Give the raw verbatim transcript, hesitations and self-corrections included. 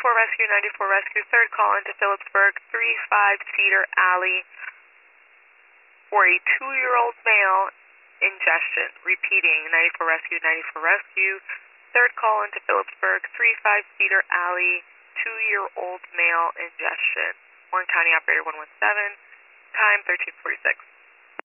ninety-four Rescue, ninety-four Rescue, third call into Phillipsburg, three five Cedar Alley for a two-year-old male ingestion. Repeating, ninety-four Rescue, ninety-four Rescue, third call into Phillipsburg, three five Cedar Alley, two-year-old male ingestion. Warren County Operator one one seven, time thirteen forty-six.